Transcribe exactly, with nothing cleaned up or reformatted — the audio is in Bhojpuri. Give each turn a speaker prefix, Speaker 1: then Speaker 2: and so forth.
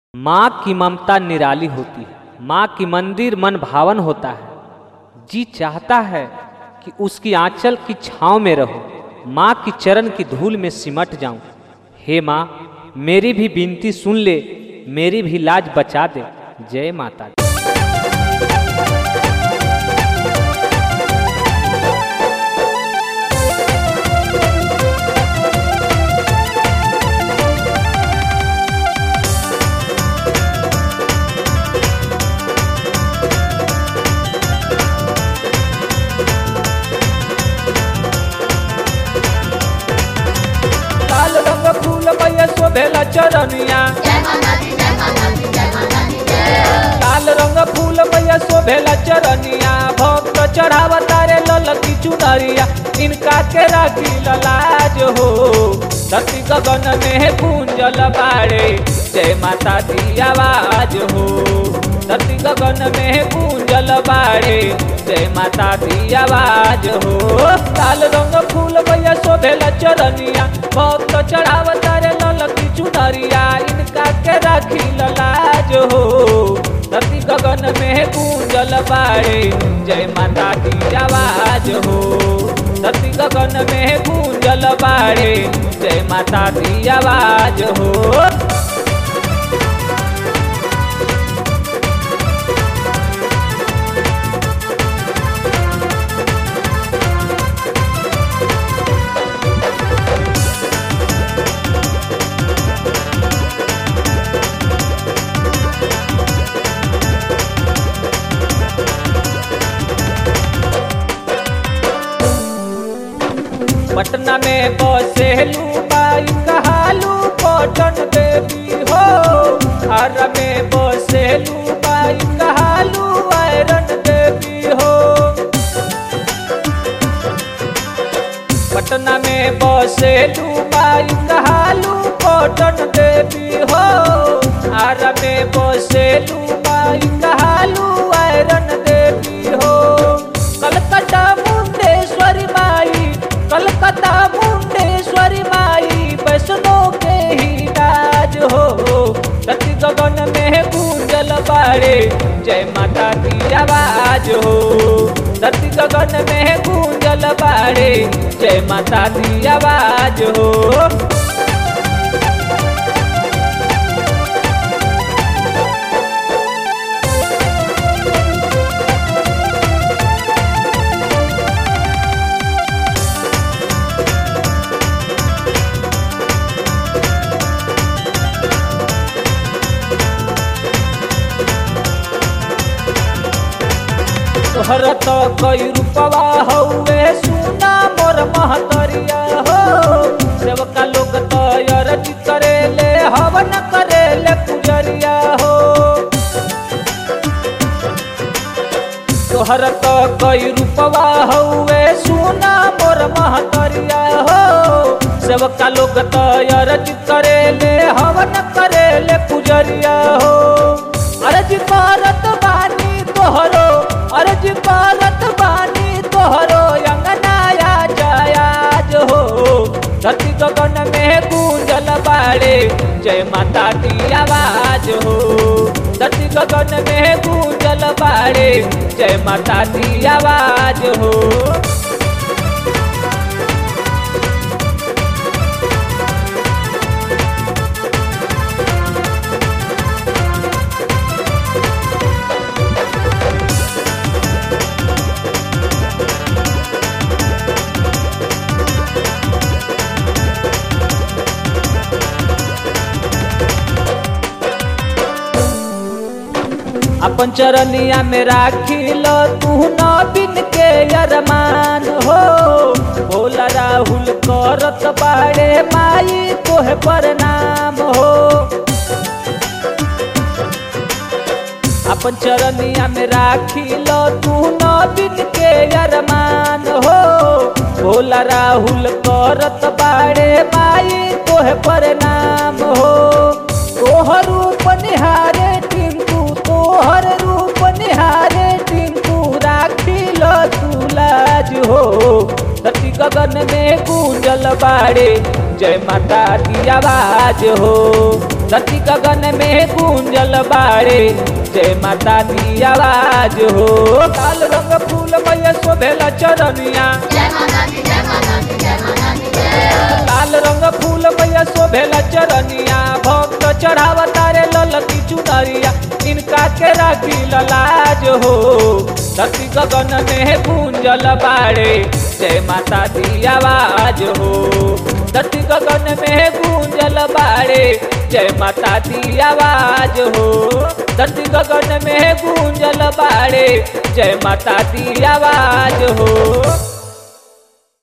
Speaker 1: माँ की ममता निराली होती है। माँ की मंदिर मन भावन होता है। जी चाहता है कि उसकी आंचल की छाँव में रहूं, माँ की चरण की धूल में सिमट जाऊं। हे माँ, मेरी भी विनती सुन ले, मेरी भी लाज बचा दे। जय माता दी।
Speaker 2: लाल रंग फूल मैया शोभेला चरनिया, लाल रंग फूल मैया शोभेला चरनिया। भक्त चढ़ावता रे ललकी चुनरिया, इनका के राखी लाज हो। धरती गगन में गूंजल बाड़े, जय माता दी आवाज हो। धरती गगन में गूंजल बाड़े, जय माता दी आवाज हो। लाल रंग फूल मैया शोभेला चरनिया, भक्त चढ़ावता रे ललकी चुनरिया, इनका के राखी लाज हो। धरती गगन में गूंजल बाड़े, जय माता दी आवाज हो। धरती गगन में गूंजल बाड़े, जय माता दी आवाज हो। पटना में बसेलू बाई कहालू पटन देवी हो। आरा में बसेलू बाई कहालू आयरन देवी हो। पटना में बसेलू बाई कहालू पटन देवी हो। आरा में बसेलू बाई कहालू आयरन देवी हो। कलकत्ता मुंडेश्वरी माई, कलकत्ता मुंडेश्वरी माई, वैष्णो के ही राज हो। धरती गगन में गूंजल बाड़े, जय माता दी आवाज हो। धरती गगन में गूंजल बाड़े, जय माता दी आवाज हो। तोहर तो कई रूपवा हउए, सुना मोर महतरिया हो। सेवका लोग तो अरज करेले, हवन करेले पुजरिया हो। तोहर तो कई रूपवा हउए, सुना मोर महतरिया हो। सेवका लोग तो अरज करेले, हवन करेले पुजरिया हो। अरज करत बानी तोहरो, अर्ज करत बानी तोहरो, अंगनाया जयाज हो। धरती गगन में गूंजल बाड़े, जय माता दी आवाज हो। धरती गगन में गूंजल बाड़े, जय माता दी आवाज हो। अपन चरनिया में राखिल तू न बिन के अरमान हो। भोला राहुल करत बाड़े माई तोहे प्रणाम हो। अपन चरनिया में राखिल तू न बिन के अरमान हो। भोला राहुल करत बाड़े माई तोहे प्रणाम हो। तोहर रूप निहारे टिंकू, तोहर रूप निहारे टिंकू, राखिल तू लाज हो। धरती गगन में गूंजल बाड़े, जय माता दी आवाज हो। धरती गगन में गूंजल बाड़े जय माता दी आवाज हो। लाल रंग फूल मैया शोभेला चरनिया, लाल रंग फूल मैया शोभेला चरनिया, भक्त चढ़ावता रे ललकी चुनरिया, इनका के राखी लाज हो। धरती गगन में गूंजल बाड़े जय माता दी आवाज हो। धरती गगन में गूंजल बाड़े जय माता दी आवाज हो। धरती गगन में गूंजल बाड़े जय माता दी आवाज हो।